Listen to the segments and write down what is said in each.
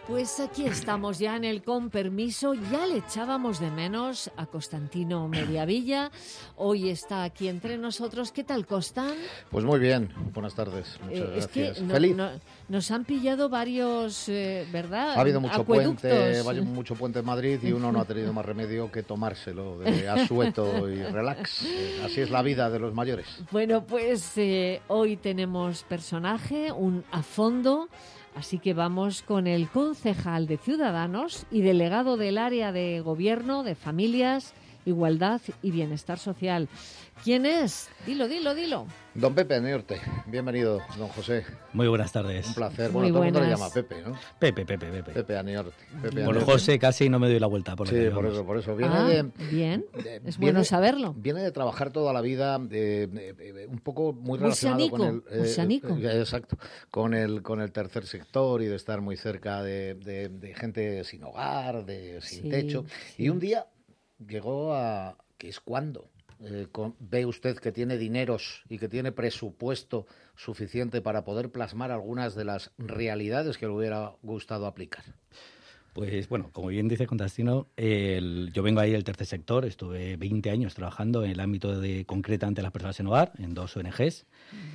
Pues aquí estamos ya en el Con Permiso. Ya le echábamos de menos a Constantino Mediavilla. Hoy está aquí entre nosotros. ¿Qué tal, Constan? Pues muy bien. Buenas tardes. Muchas gracias. Es que Feliz. Nos han pillado varios, ¿verdad? Ha habido mucho acueductos. mucho puente en Madrid y uno no ha tenido más remedio que tomárselo de asueto y relax. Así es la vida de los mayores. Bueno, pues hoy tenemos personaje, un a fondo. Así que vamos con el concejal de Ciudadanos y delegado del área de Gobierno, de Familias, Igualdad y Bienestar Social. ¿Quién es? Dilo. Don Pepe Aniorte. Bienvenido, don José. Muy buenas tardes. Un placer. Muy todo el mundo le buenas. llama Pepe, ¿no? Pepe. Pepe Aniorte. Por José casi no me doy la vuelta. Por eso. Bien. Es bueno saberlo. Viene de trabajar toda la vida un poco muy relacionado con el... Oceánico. Exacto. Con el tercer sector y de estar muy cerca de gente sin hogar, sin techo. Sí. Y un día llegó a... ¿Qué es cuándo? Ve usted que tiene dineros y que tiene presupuesto suficiente para poder plasmar algunas de las realidades que le hubiera gustado aplicar. Pues bueno, como bien dice Constantino, yo vengo ahí del tercer sector, estuve 20 años trabajando en el ámbito de concretamente las personas en hogar, en 2 ONGs,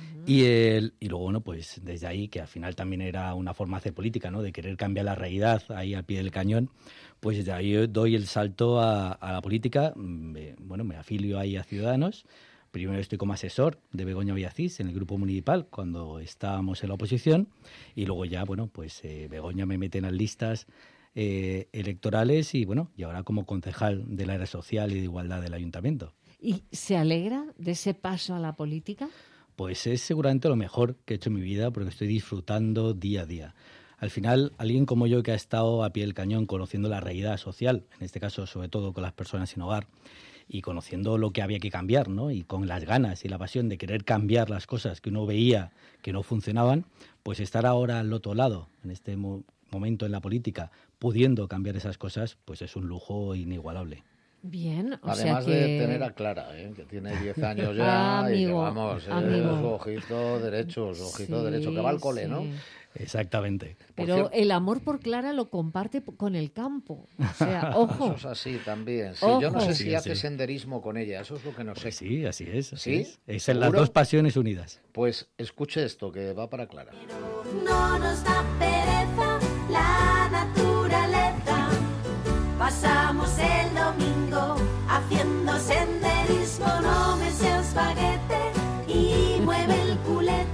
y luego, bueno, pues desde ahí, que al final también era una forma de hacer política, ¿no?, de querer cambiar la realidad ahí al pie del cañón, pues desde ahí doy el salto a la política, me afilio ahí a Ciudadanos. Primero estoy como asesor de Begoña Villacís en el grupo municipal cuando estábamos en la oposición, y luego ya, Begoña me mete en las listas electorales y ahora como concejal del área social y de igualdad del ayuntamiento. ¿Y se alegra de ese paso a la política? Pues es seguramente lo mejor que he hecho en mi vida porque estoy disfrutando día a día. Al final, alguien como yo que ha estado a pie del cañón conociendo la realidad social, en este caso sobre todo con las personas sin hogar, y conociendo lo que había que cambiar, ¿no?, y con las ganas y la pasión de querer cambiar las cosas que uno veía que no funcionaban, pues estar ahora al otro lado, en este momento en la política, pudiendo cambiar esas cosas, pues es un lujo inigualable. Bien, Además de tener a Clara, que tiene 10 años ya, amigo, y que su ojito derecho, que va al cole, ¿no? Exactamente. Pero el amor por Clara lo comparte con el campo. O sea, ojo. Eso es así también. Sí, yo no sé si hace senderismo con ella, eso es lo que no sé. Pues sí, así es. ¿Sí? Es en las dos pasiones unidas. Pues escuche esto, que va para Clara. No nos da pereza la naturaleza. Pasamos el domingo haciendo senderismo. No me seas baguete y mueve el culete.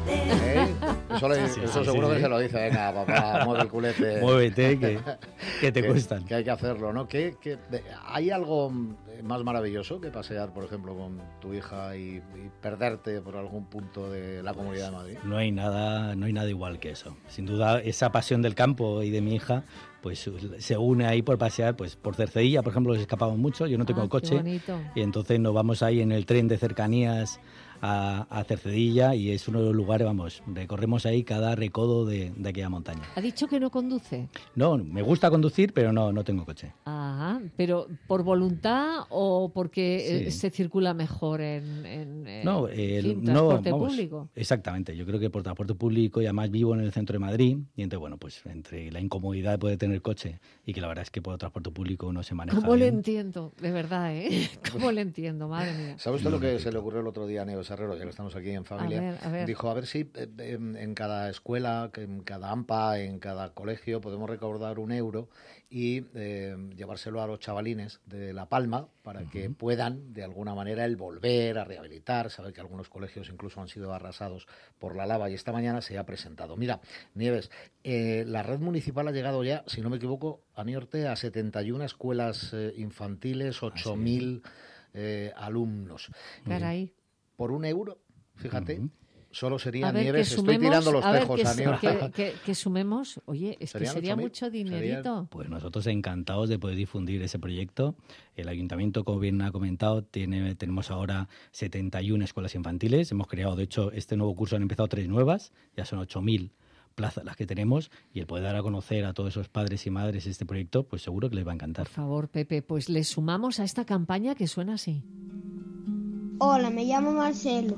Eso seguro que se lo dice. Venga, papá, mueve el culete. Muévete, que te cuestan. Que hay que hacerlo, ¿no? ¿Hay algo más maravilloso que pasear, por ejemplo, con tu hija y perderte por algún punto de la Comunidad de Madrid? No hay nada igual que eso. Sin duda, esa pasión del campo y de mi hija pues se une ahí por pasear, pues por Cercedilla, por ejemplo, nos escapamos mucho, yo no tengo coche, y entonces nos vamos ahí en el tren de cercanías a Cercedilla y es uno de los lugares, recorremos ahí cada recodo de aquella montaña. ¿Ha dicho que no conduce? No, me gusta conducir, pero no tengo coche. Ajá, pero ¿por voluntad o porque se circula mejor en transporte público? Exactamente, yo creo que por transporte público, y además vivo en el centro de Madrid, y entonces, pues entre la incomodidad de poder tener coche y que la verdad es que por transporte público uno se maneja ¿Cómo bien. le entiendo? De verdad, ¿Cómo le entiendo? Madre mía. ¿Sabe usted lo que se le ocurrió el otro día a Nieves Herrero, ya que estamos aquí en familia? A ver. Dijo, a ver si en cada escuela, en cada AMPA, en cada colegio podemos recaudar €1 y llevárselo a los chavalines de La Palma para que puedan, de alguna manera, el volver a rehabilitar. Sabe que algunos colegios incluso han sido arrasados por la lava y esta mañana se ha presentado. Mira, Nieves, la red municipal ha llegado ya, si no me equivoco, a Niorte, a 71 escuelas infantiles, 8.000 alumnos. Caray. Por €1, fíjate, solo sería, A ver, Nieves, que estoy tirando los tejos a Niorte. Que sumemos, oye, es que sería 8.000, mucho dinerito. Pues nosotros encantados de poder difundir ese proyecto. El ayuntamiento, como bien ha comentado, tenemos ahora 71 escuelas infantiles. Hemos creado, de hecho, este nuevo curso han empezado 3 nuevas, ya son 8.000 plazas las que tenemos, y el poder dar a conocer a todos esos padres y madres este proyecto, pues seguro que les va a encantar. Por favor, Pepe, pues le sumamos a esta campaña que suena así. Hola, me llamo Marcelo.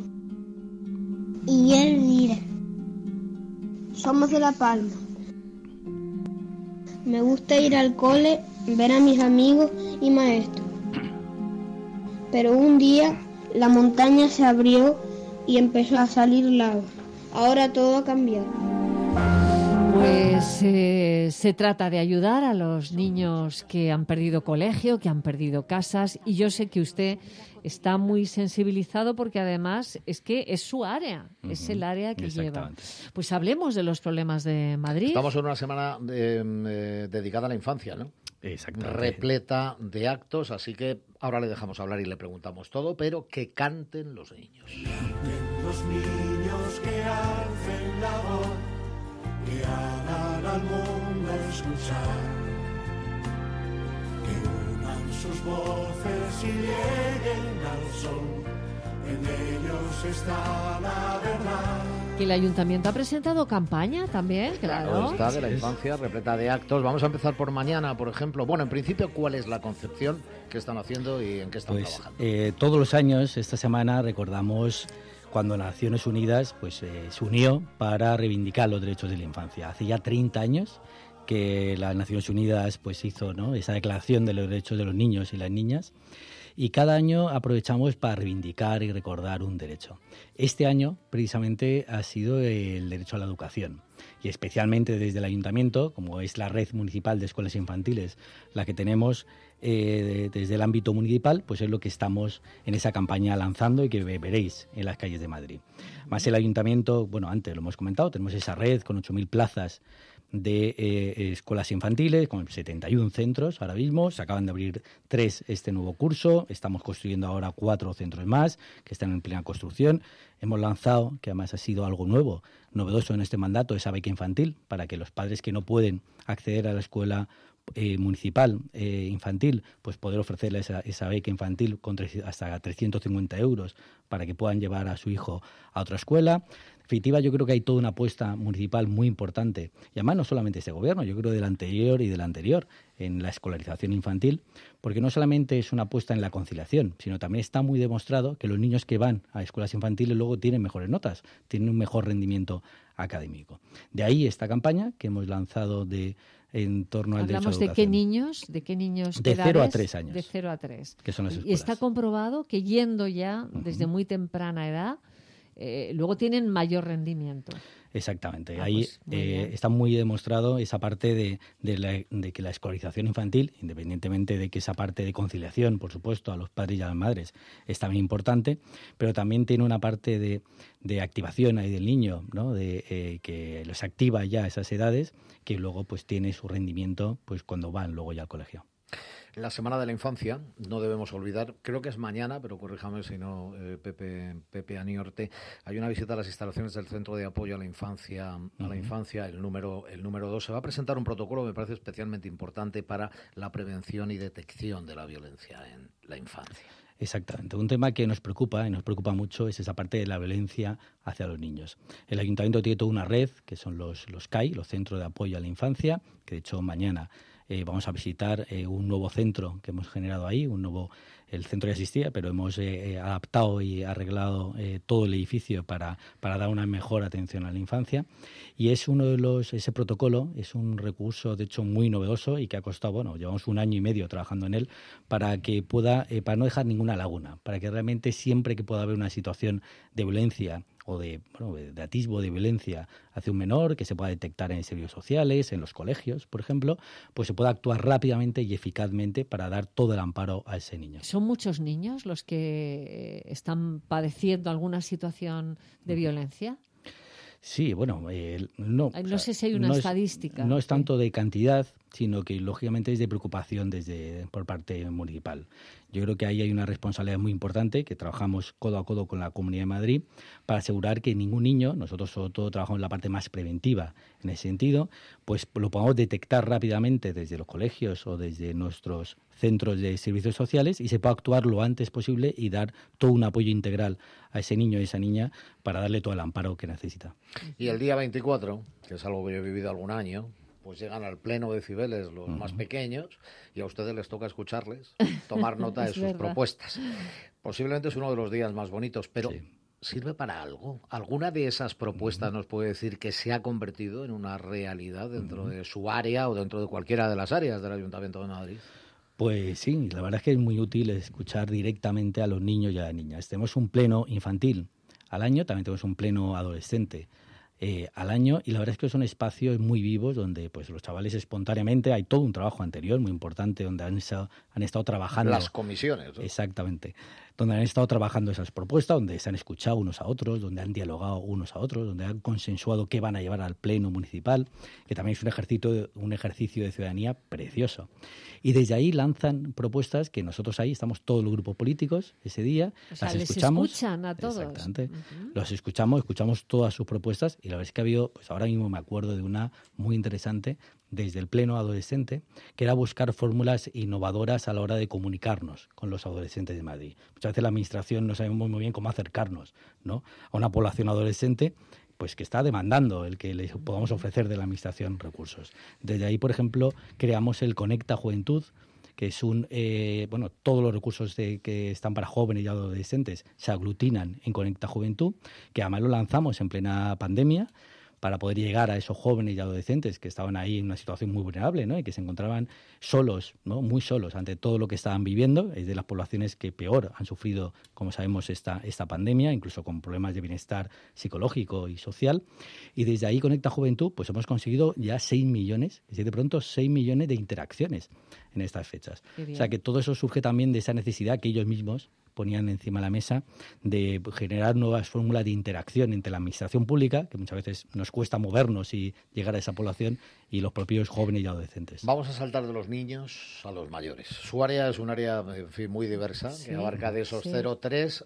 Y él, mira. Somos de La Palma. Me gusta ir al cole, ver a mis amigos y maestros. Pero un día la montaña se abrió y empezó a salir lava. Ahora todo ha cambiado. Pues se trata de ayudar a los niños que han perdido colegio, que han perdido casas, y yo sé que usted está muy sensibilizado porque además es que es su área, es el área que lleva. Pues hablemos de los problemas de Madrid. Estamos en una semana dedicada a la infancia, ¿no? Exactamente. Repleta de actos, así que ahora le dejamos hablar y le preguntamos todo, pero que canten los niños. Los niños que alcen la voz, que hagan al mundo escuchar, que unan sus voces y lleguen al sol, en ellos está la verdad. Que el ayuntamiento ha presentado campaña también, claro. Está de la infancia, repleta de actos. Vamos a empezar por mañana, por ejemplo. Bueno, en principio, ¿cuál es la concepción que están haciendo y en qué están trabajando? Todos los años, esta semana, recordamos cuando Naciones Unidas se unió para reivindicar los derechos de la infancia. Hace ya 30 años que las Naciones Unidas hizo, ¿no?, esa declaración de los derechos de los niños y las niñas. Y cada año aprovechamos para reivindicar y recordar un derecho. Este año, precisamente, ha sido el derecho a la educación. Y especialmente desde el Ayuntamiento, como es la red municipal de escuelas infantiles, la que tenemos desde el ámbito municipal, pues es lo que estamos en esa campaña lanzando y que veréis en las calles de Madrid. Más el Ayuntamiento, antes lo hemos comentado, tenemos esa red con 8.000 plazas de escuelas infantiles, con 71 centros ahora mismo. Se acaban de abrir 3 este nuevo curso. Estamos construyendo ahora 4 centros más que están en plena construcción. Hemos lanzado, que además ha sido algo nuevo, novedoso en este mandato, esa beca infantil, para que los padres que no pueden acceder a la escuela municipal infantil, pues poder ofrecerles esa beca infantil con hasta 350 euros para que puedan llevar a su hijo a otra escuela. En definitiva, yo creo que hay toda una apuesta municipal muy importante, y además no solamente este gobierno, yo creo del anterior y del anterior, en la escolarización infantil, porque no solamente es una apuesta en la conciliación, sino también está muy demostrado que los niños que van a escuelas infantiles luego tienen mejores notas, tienen un mejor rendimiento académico. De ahí esta campaña que hemos lanzado en torno al derecho a la educación. ¿De qué niños? De 0 a 3 años. De 0 a 3. Que son las escuelas. Y está comprobado que yendo ya desde muy temprana edad, luego tienen mayor rendimiento. Exactamente. Ahí está muy demostrado esa parte de que la escolarización infantil, independientemente de que esa parte de conciliación, por supuesto, a los padres y a las madres es también importante, pero también tiene una parte de activación ahí del niño, ¿no?, que los activa ya a esas edades, que luego tiene su rendimiento cuando van luego ya al colegio. La Semana de la Infancia, no debemos olvidar, creo que es mañana, pero corríjame si no, Pepe Aniorte, hay una visita a las instalaciones del Centro de Apoyo a la Infancia, el número 2. Se va a presentar un protocolo que me parece especialmente importante para la prevención y detección de la violencia en la infancia. Exactamente. Un tema que nos preocupa, y nos preocupa mucho, es esa parte de la violencia hacia los niños. El Ayuntamiento tiene toda una red, que son los CAI, los Centros de Apoyo a la Infancia, que de hecho mañana vamos a visitar un nuevo centro que hemos generado ahí, el centro ya existía, pero hemos adaptado y arreglado todo el edificio para dar una mejor atención a la infancia. Y es ese protocolo es un recurso, de hecho, muy novedoso y que ha costado, llevamos 1 año y medio trabajando en él para que para no dejar ninguna laguna, para que realmente siempre que pueda haber una situación de violencia o de atisbo de violencia hacia un menor, que se pueda detectar en servicios sociales, en los colegios, por ejemplo, pues se pueda actuar rápidamente y eficazmente para dar todo el amparo a ese niño. ¿Son muchos niños los que están padeciendo alguna situación de violencia? Sí, no. No sé si hay una estadística. No es tanto de cantidad, sino que lógicamente es de preocupación por parte municipal. Yo creo que ahí hay una responsabilidad muy importante, que trabajamos codo a codo con la Comunidad de Madrid para asegurar que ningún niño, nosotros sobre todo trabajamos en la parte más preventiva en ese sentido, pues lo podamos detectar rápidamente desde los colegios o desde nuestros centros de servicios sociales y se pueda actuar lo antes posible y dar todo un apoyo integral a ese niño y esa niña para darle todo el amparo que necesita. Y el día 24, que es algo que yo he vivido algún año, pues llegan al pleno decibeles los más pequeños y a ustedes les toca escucharles, tomar nota de sus propuestas. Posiblemente es uno de los días más bonitos, pero ¿sirve para algo? ¿Alguna de esas propuestas nos puede decir que se ha convertido en una realidad dentro de su área o dentro de cualquiera de las áreas del Ayuntamiento de Madrid? Pues sí, la verdad es que es muy útil escuchar directamente a los niños y a las niñas. Tenemos un pleno infantil al año, también tenemos un pleno adolescente al año, y la verdad es que son espacios muy vivos donde pues los chavales espontáneamente, hay todo un trabajo anterior muy importante donde han estado trabajando. Las comisiones, ¿no? Exactamente. Donde han estado trabajando esas propuestas, donde se han escuchado unos a otros, donde han dialogado unos a otros, donde han consensuado qué van a llevar al pleno municipal, que también es un ejercicio de ciudadanía precioso. Y desde ahí lanzan propuestas que nosotros ahí estamos todos los grupos políticos ese día, o sea, las les escuchamos. Escuchan a todos. Exactamente. Los escuchamos todas sus propuestas, y la verdad es que ha habido, pues ahora mismo me acuerdo de una muy interesante desde el pleno adolescente, que era buscar fórmulas innovadoras a la hora de comunicarnos con los adolescentes de Madrid. Muchas veces la administración no sabemos muy bien cómo acercarnos, ¿no?, a una población adolescente pues que está demandando el que les podamos ofrecer de la administración recursos. Desde ahí, por ejemplo, creamos el Conecta Juventud, que es todos los recursos que están para jóvenes y adolescentes se aglutinan en Conecta Juventud, que además lo lanzamos en plena pandemia, para poder llegar a esos jóvenes y adolescentes que estaban ahí en una situación muy vulnerable, ¿no?, y que se encontraban solos, ¿no?, muy solos ante todo lo que estaban viviendo. Es de las poblaciones que peor han sufrido, como sabemos, esta pandemia, incluso con problemas de bienestar psicológico y social. Y desde ahí, Conecta Juventud, pues hemos conseguido ya 6 millones, es decir, de pronto 6 millones de interacciones en estas fechas. O sea, que todo eso surge también de esa necesidad que ellos mismos ponían encima de la mesa de generar nuevas fórmulas de interacción entre la administración pública, que muchas veces nos cuesta movernos y llegar a esa población, y los propios jóvenes y adolescentes. Vamos a saltar de los niños a los mayores. Su área es un área, en fin, muy diversa, que abarca de esos 0-3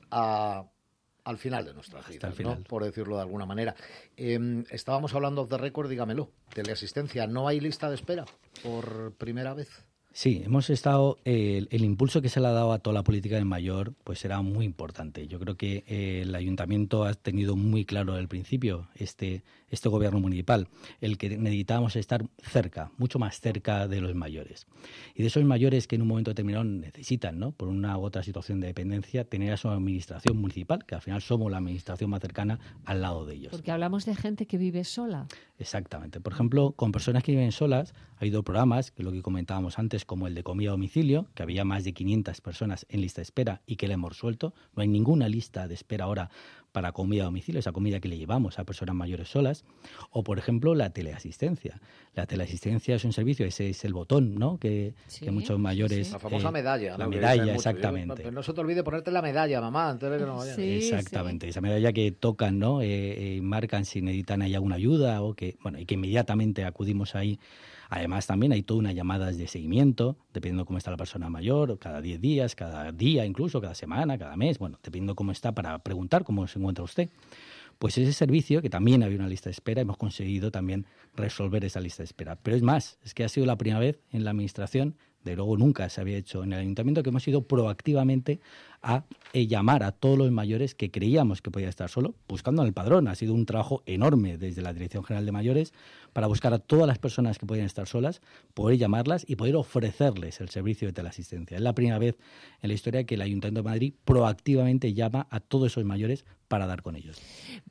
al final de nuestras vidas, ¿no?, por decirlo de alguna manera. Estábamos hablando de récord, dígamelo, teleasistencia. ¿No hay lista de espera por primera vez? Sí, hemos estado, el impulso que se le ha dado a toda la política del mayor pues era muy importante. Yo creo que el ayuntamiento ha tenido muy claro desde el principio, este gobierno municipal, el que necesitábamos estar cerca, mucho más cerca de los mayores. Y de esos mayores que en un momento determinado necesitan, ¿no?, por una u otra situación de dependencia, tener a su administración municipal, que al final somos la administración más cercana, al lado de ellos. Porque hablamos de gente que vive sola. Exactamente. Por ejemplo, con personas que viven solas, ha habido programas, que es lo que comentábamos antes, como el de comida a domicilio, que había más de 500 personas en lista de espera y que le hemos resuelto. No hay ninguna lista de espera ahora para comida a domicilio, esa comida que le llevamos a personas mayores solas. O, por ejemplo, la teleasistencia. La teleasistencia es un servicio, ese es el botón, ¿no?, que muchos mayores... Sí. La famosa medalla. La medalla, exactamente. Pero no se te olvide ponerte la medalla, mamá, antes de que no vaya. Sí, exactamente, esa medalla que tocan, ¿no?, marcan si necesitan ahí alguna ayuda, o que, y que inmediatamente acudimos ahí. Además, también hay toda una llamadas de seguimiento, dependiendo cómo está la persona mayor, cada 10 días, cada día incluso, cada semana, cada mes, dependiendo cómo está, para preguntar cómo se encuentra usted. Pues ese servicio, que también había una lista de espera, hemos conseguido también resolver esa lista de espera. Pero es más, es que ha sido la primera vez en la administración, de luego nunca se había hecho en el ayuntamiento, que hemos ido proactivamente a llamar a todos los mayores que creíamos que podía estar solo, buscando en el padrón. Ha sido un trabajo enorme desde la Dirección General de Mayores para buscar a todas las personas que podían estar solas, poder llamarlas y poder ofrecerles el servicio de teleasistencia. Es la primera vez en la historia que el Ayuntamiento de Madrid proactivamente llama a todos esos mayores para dar con ellos.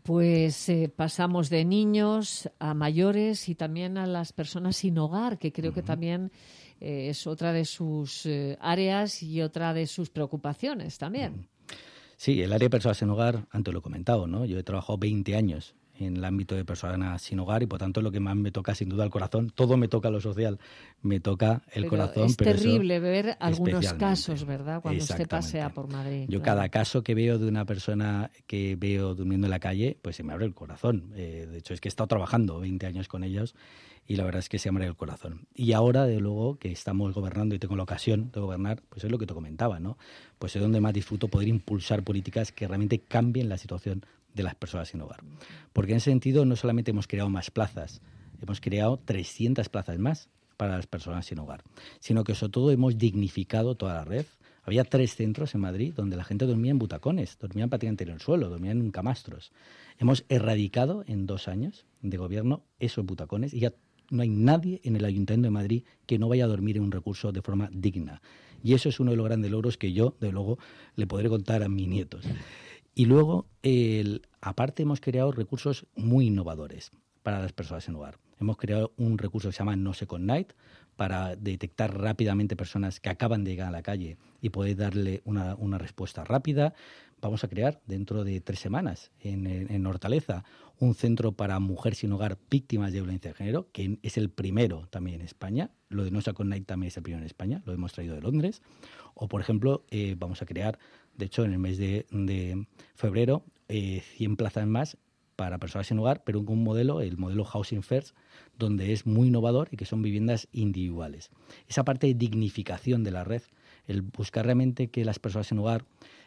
Pues pasamos de niños a mayores y también a las personas sin hogar, que creo que también es otra de sus áreas y otra de sus preocupaciones también. Sí, el área de personas sin hogar, antes lo he comentado, ¿no? Yo he trabajado 20 años en el ámbito de personas sin hogar y por tanto lo que más me toca sin duda el corazón. Todo me toca lo social, me toca el corazón. Es terrible ver algunos casos, ¿verdad? Cuando usted pasea por Madrid. Yo cada caso que veo de una persona que veo durmiendo en la calle, pues se me abre el corazón. De hecho, es que he estado trabajando 20 años con ellos y la verdad es que se me abre el corazón. Y ahora, de luego, que estamos gobernando y tengo la ocasión de gobernar, pues es lo que te comentaba, ¿no? Pues es donde más disfruto poder impulsar políticas que realmente cambien la situación de las personas sin hogar. Porque en ese sentido no solamente hemos creado más plazas, hemos creado 300 plazas más para las personas sin hogar, sino que sobre todo hemos dignificado toda la red. Había 3 centros en Madrid donde la gente dormía en butacones, dormían prácticamente en el suelo, dormían en camastros. Hemos erradicado en 2 años de gobierno esos butacones y ya no hay nadie en el Ayuntamiento de Madrid que no vaya a dormir en un recurso de forma digna. Y eso es uno de los grandes logros que yo, de luego, le podré contar a mis nietos. Y luego, aparte, hemos creado recursos muy innovadores para las personas en hogar. Hemos creado un recurso que se llama No Second Night para detectar rápidamente personas que acaban de llegar a la calle y poder darle una respuesta rápida. Vamos a crear dentro de 3 semanas en Hortaleza un centro para mujeres sin hogar víctimas de violencia de género, que es el primero también en España. Lo de No Second Night también es el primero en España, lo hemos traído de Londres. O, por ejemplo, vamos a crear, de hecho, en el mes de febrero, 100 plazas más para personas sin hogar, pero con un modelo, el modelo Housing First, donde es muy innovador y que son viviendas individuales. Esa parte de dignificación de la red, el buscar realmente que las personas sin hogar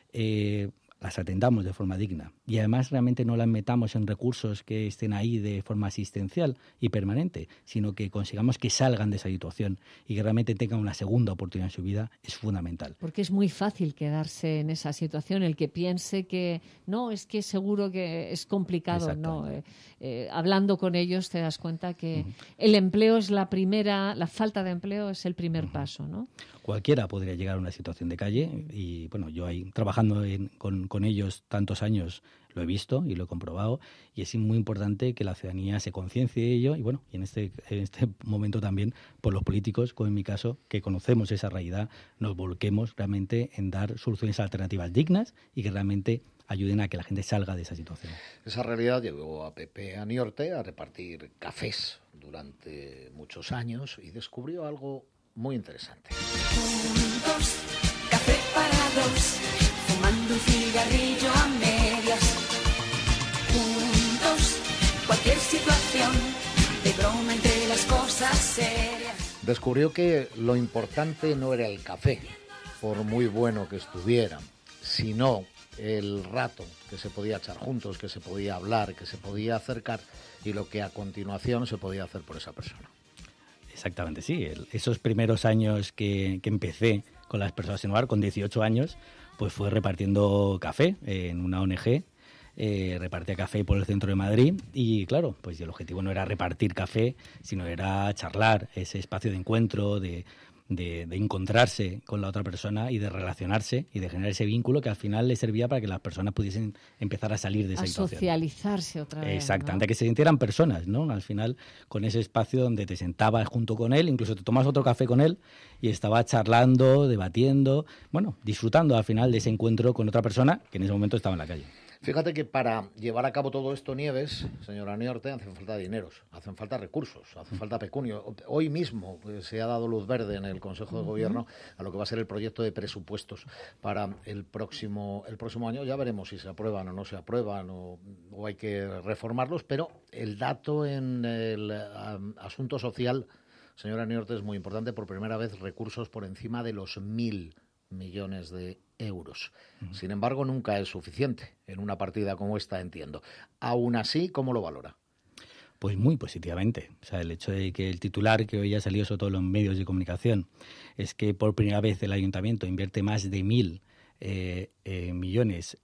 las atendamos de forma digna y además realmente no las metamos en recursos que estén ahí de forma asistencial y permanente, sino que consigamos que salgan de esa situación y que realmente tengan una segunda oportunidad en su vida, es fundamental. Porque es muy fácil quedarse en esa situación, el que piense que no, es que seguro que es complicado, no. Hablando con ellos te das cuenta que el empleo es la falta de empleo es el primer paso, ¿no? Cualquiera podría llegar a una situación de calle y, bueno, yo ahí trabajando con ellos tantos años lo he visto y lo he comprobado y es muy importante que la ciudadanía se conciencie de ello y, bueno, y en este momento también por los políticos, como en mi caso, que conocemos esa realidad, nos volquemos realmente en dar soluciones alternativas dignas y que realmente ayuden a que la gente salga de esa situación. Esa realidad llevó a Pepe Aniorte a repartir cafés durante muchos años y descubrió algo muy interesante. Juntos, café para dos, fumando un cigarrillo a medias. Juntos, cualquier situación, de broma entre las cosas serias. Descubrió que lo importante no era el café, por muy bueno que estuviera, sino el rato que se podía echar juntos, que se podía hablar, que se podía acercar y lo que a continuación se podía hacer por esa persona. Exactamente, sí. Esos primeros años que empecé con las personas en hogar, con 18 años, pues fue repartiendo café en una ONG, repartía café por el centro de Madrid y, claro, pues el objetivo no era repartir café, sino era charlar, ese espacio de encuentro, de encontrarse con la otra persona y de relacionarse y de generar ese vínculo que al final le servía para que las personas pudiesen empezar a salir de esa situación. A socializarse otra vez. Exactamente, ¿no? que se sintieran personas, ¿no? Al final, con ese espacio donde te sentabas junto con él, incluso te tomas otro café con él y estaba charlando, debatiendo, bueno, disfrutando al final de ese encuentro con otra persona que en ese momento estaba en la calle. Fíjate que para llevar a cabo todo esto, Nieves, señora Aniorte, hacen falta dineros, hacen falta recursos, hace falta pecunio. Hoy mismo se ha dado luz verde en el Consejo de Gobierno a lo que va a ser el proyecto de presupuestos para el próximo año. Ya veremos si se aprueban o no se aprueban o hay que reformarlos, pero el dato en el asunto social, señora Aniorte, es muy importante. Por primera vez recursos por encima de los 1.000 millones de euros. Sin embargo, nunca es suficiente en una partida como esta, entiendo. Aún así, ¿cómo lo valora? Pues muy positivamente. O sea, el hecho de que el titular que hoy ha salido sobre todo en los medios de comunicación es que por primera vez el Ayuntamiento invierte más de 1.000 millones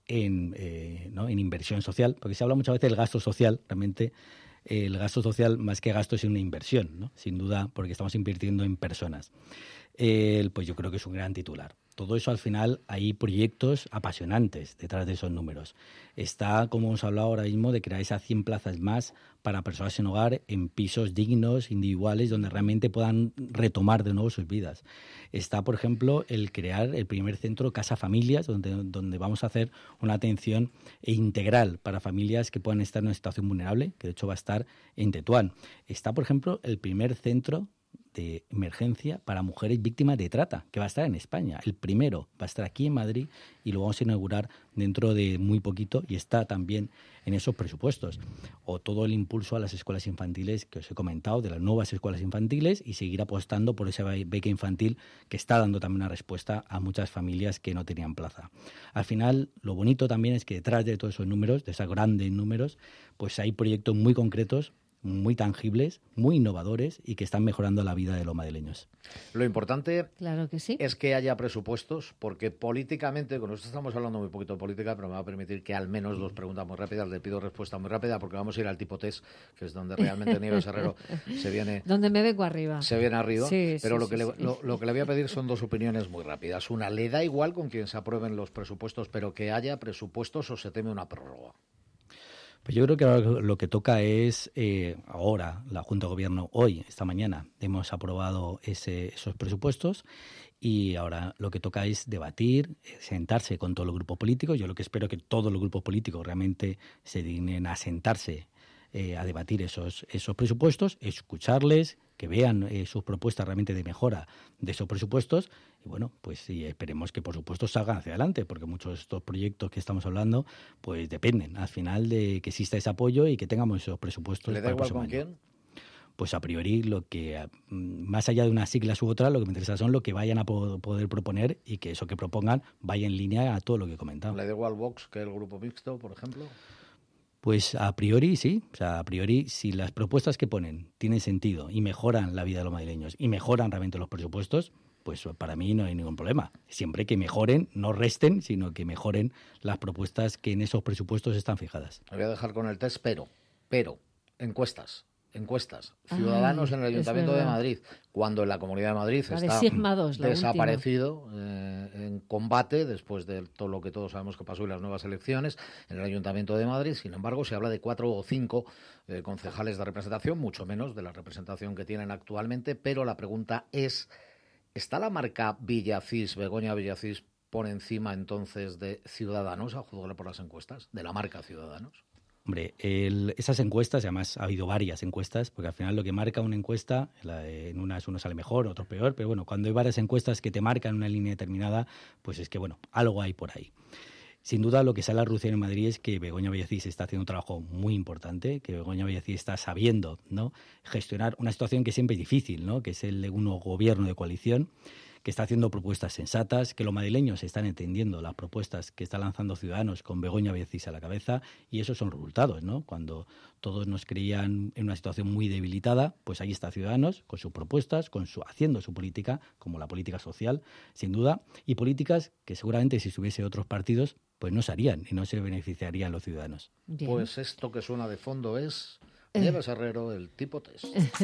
en inversión social, porque se habla muchas veces del gasto social, realmente el gasto social más que gasto es una inversión, ¿no? Sin duda, porque estamos invirtiendo en personas. Pues yo creo que es un gran titular. Todo eso al final hay proyectos apasionantes detrás de esos números. Está, como hemos hablado ahora mismo, de crear esas 100 plazas más para personas sin hogar en pisos dignos, individuales, donde realmente puedan retomar de nuevo sus vidas. Está, por ejemplo, el crear el primer centro Casa Familias, donde vamos a hacer una atención integral para familias que puedan estar en una situación vulnerable, que de hecho va a estar en Tetuán. Está, por ejemplo, el primer centro de emergencia para mujeres víctimas de trata, que va a estar en España. El primero va a estar aquí en Madrid y lo vamos a inaugurar dentro de muy poquito y está también en esos presupuestos. O todo el impulso a las escuelas infantiles que os he comentado, de las nuevas escuelas infantiles y seguir apostando por esa beca infantil que está dando también una respuesta a muchas familias que no tenían plaza. Al final, lo bonito también es que detrás de todos esos números, de esos grandes números, pues hay proyectos muy concretos muy tangibles, muy innovadores y que están mejorando la vida de los madrileños. Lo importante Claro que sí. es que haya presupuestos, porque políticamente, con esto estamos hablando muy poquito de política, pero me va a permitir que al menos dos preguntas muy rápidas, le pido respuesta muy rápida, porque vamos a ir al tipo test, que es donde realmente Nieves Herrero se viene arriba. Sí, Pero sí, lo que sí, lo que le voy a pedir son dos opiniones muy rápidas. Una, ¿le da igual con quien se aprueben los presupuestos, pero que haya presupuestos, o se teme una prórroga? Pues yo creo que ahora lo que toca es, ahora, la Junta de Gobierno, hoy, esta mañana, hemos aprobado esos presupuestos y ahora lo que toca es debatir, sentarse con todos los grupos políticos. Yo lo que espero es que todos los grupos políticos realmente se dignen a sentarse a debatir esos presupuestos, escucharles, que vean sus propuestas realmente de mejora de esos presupuestos y bueno, pues sí, esperemos que por supuesto salgan hacia adelante, porque muchos de estos proyectos que estamos hablando pues dependen al final de que exista ese apoyo y que tengamos esos presupuestos. ¿Le da igual con quién? Pues a priori lo que, más allá de unas siglas u otras, lo que me interesa son lo que vayan a poder proponer y que eso que propongan vaya en línea a todo lo que he comentado. ¿Le da igual Vox que el Grupo Mixto, por ejemplo? Pues a priori sí, o sea, a priori si las propuestas que ponen tienen sentido y mejoran la vida de los madrileños y mejoran realmente los presupuestos, pues para mí no hay ningún problema. Siempre que mejoren, no resten, sino que mejoren las propuestas que en esos presupuestos están fijadas. Me voy a dejar con el test, pero encuestas. Ciudadanos en el Ayuntamiento de Madrid, cuando en la Comunidad de Madrid está Sigma 2, desaparecido en combate después de todo lo que todos sabemos que pasó en las nuevas elecciones en el Ayuntamiento de Madrid. Sin embargo, se habla de 4 o 5 concejales de representación, mucho menos de la representación que tienen actualmente, pero la pregunta es, ¿está la marca Villacís, Begoña Villacís, por encima entonces de Ciudadanos, a juzgar por las encuestas, de la marca Ciudadanos? Hombre, esas encuestas, además ha habido varias encuestas, porque al final lo que marca una encuesta, en unas uno sale mejor, otro peor, pero bueno, cuando hay varias encuestas que te marcan una línea determinada, pues es que bueno, algo hay por ahí. Sin duda lo que sale a relucir en Madrid es que Begoña Villacís está haciendo un trabajo muy importante, que Begoña Villacís está sabiendo, ¿no?, gestionar una situación que siempre es difícil, ¿no?, que es el de un gobierno de coalición, que está haciendo propuestas sensatas, que los madrileños están entendiendo las propuestas que está lanzando Ciudadanos con Begoña Villacís a la cabeza, y esos son resultados, ¿no? Cuando todos nos creían en una situación muy debilitada, pues ahí está Ciudadanos con sus propuestas, haciendo su política, como la política social, sin duda, y políticas que seguramente si estuviese otros partidos, pues no se harían y no se beneficiarían los ciudadanos. Bien. Pues esto que suena de fondo es Nieves Herrero, el tipo test.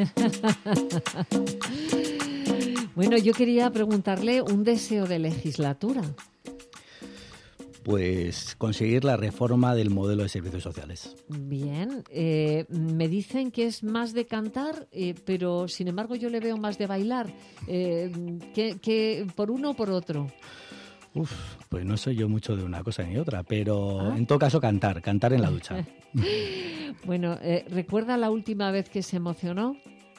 Bueno, yo quería preguntarle un deseo de legislatura. Pues conseguir la reforma del modelo de servicios sociales. Bien, me dicen que es más de cantar, pero sin embargo yo le veo más de bailar. ¿Que por uno o por otro? Pues no soy yo mucho de una cosa ni otra, pero en todo caso cantar en la ducha. Bueno, ¿recuerda la última vez que se emocionó?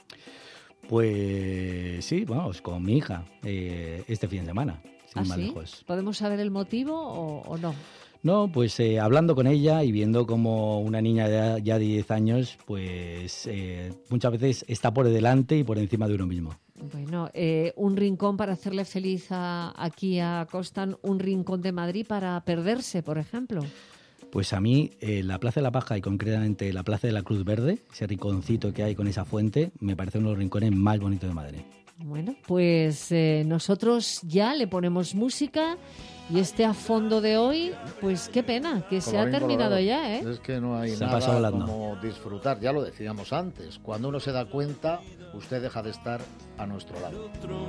Pues sí, vamos, con mi hija, este fin de semana, sin ir más ¿Sí? lejos. ¿Podemos saber el motivo o no? No, pues hablando con ella y viendo como una niña ya de 10 años, pues muchas veces está por delante y por encima de uno mismo. Bueno, un rincón para hacerle feliz aquí a Costan, un rincón de Madrid para perderse, por ejemplo. Pues a mí la Plaza de la Paja y concretamente la Plaza de la Cruz Verde, ese rinconcito que hay con esa fuente, me parece uno de los rincones más bonitos de Madrid. Bueno, pues nosotros ya le ponemos música y este a fondo de hoy, pues qué pena, que se ha terminado ya, ¿eh? Es que no hay Se pasa nada volando. como disfrutar, ya lo decíamos antes, cuando uno se da cuenta, usted deja de estar a nuestro lado.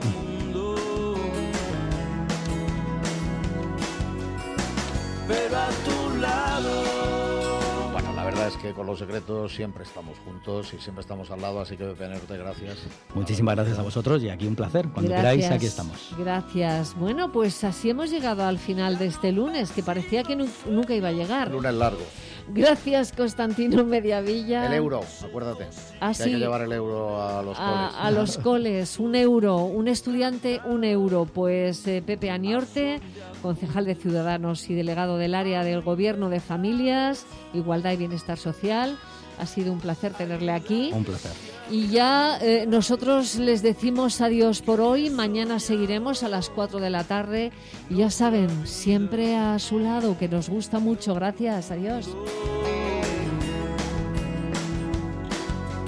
Pero a tu lado. Bueno, la verdad es que con Los Secretos siempre estamos juntos y siempre estamos al lado, así que Pepe Norte, gracias. Muchísimas gracias a vosotros y aquí un placer. Cuando Gracias, queráis, aquí estamos. Gracias. Bueno, pues así hemos llegado al final de este lunes, que parecía que nunca iba a llegar. Lunes largo. Gracias, Constantino Mediavilla. El euro, acuérdate. Ah, que hay que sí. llevar el euro a los coles. A los coles, €1, un estudiante, €1. Pues Pepe Aniorte, concejal de Ciudadanos y delegado del área del Gobierno de Familias, Igualdad y Bienestar Social. Ha sido un placer tenerle aquí. Un placer. Y ya nosotros les decimos adiós por hoy. Mañana seguiremos a las 4 de la tarde. Y ya saben, siempre a su lado, que nos gusta mucho. Gracias, adiós.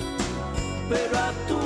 pero a tu